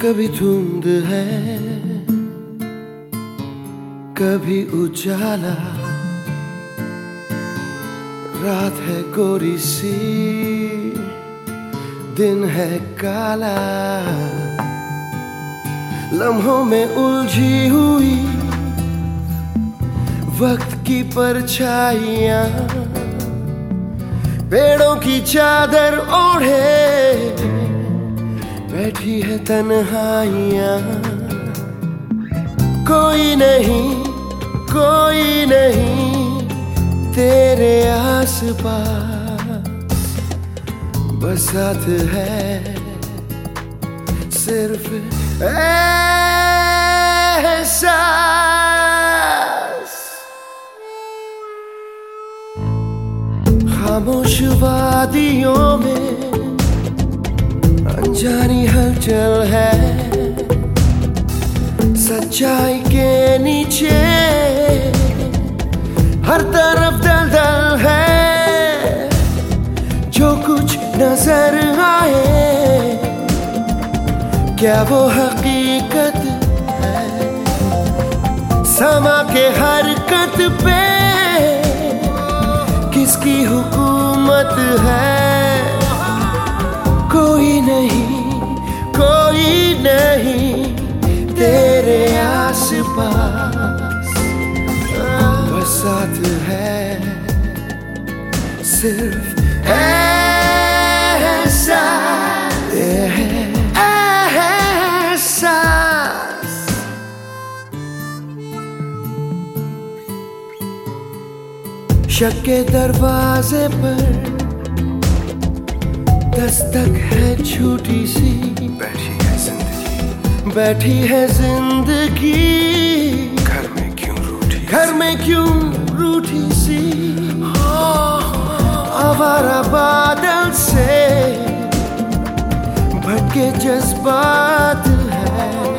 कभी धुंध है, कभी उजाला, रात है गोरी सी, दिन है काला। लम्हों में उलझी हुई वक्त की परछाइयां, पेड़ों की चादर ओढ़े बैठी है तन्हाइयां। कोई नहीं तेरे आसपास, बस साथ है सिर्फ एहसास। खामोश वादियों में अनजानी हलचल है, सच्चाई के नीचे हर तरफ दलदल है। जो कुछ नजर आए क्या वो हकीकत है? समा के हरकत पे किसकी हुकूमत है? कोई नहीं तेरे आसपास, बस साथ है सिर्फ एहसास। शक के दरवाजे पर दस्तक है झूठी सी, बैठी है जिंदगी घर में क्यों रूठी सी। आवारा बादल से भटके जज्बात है,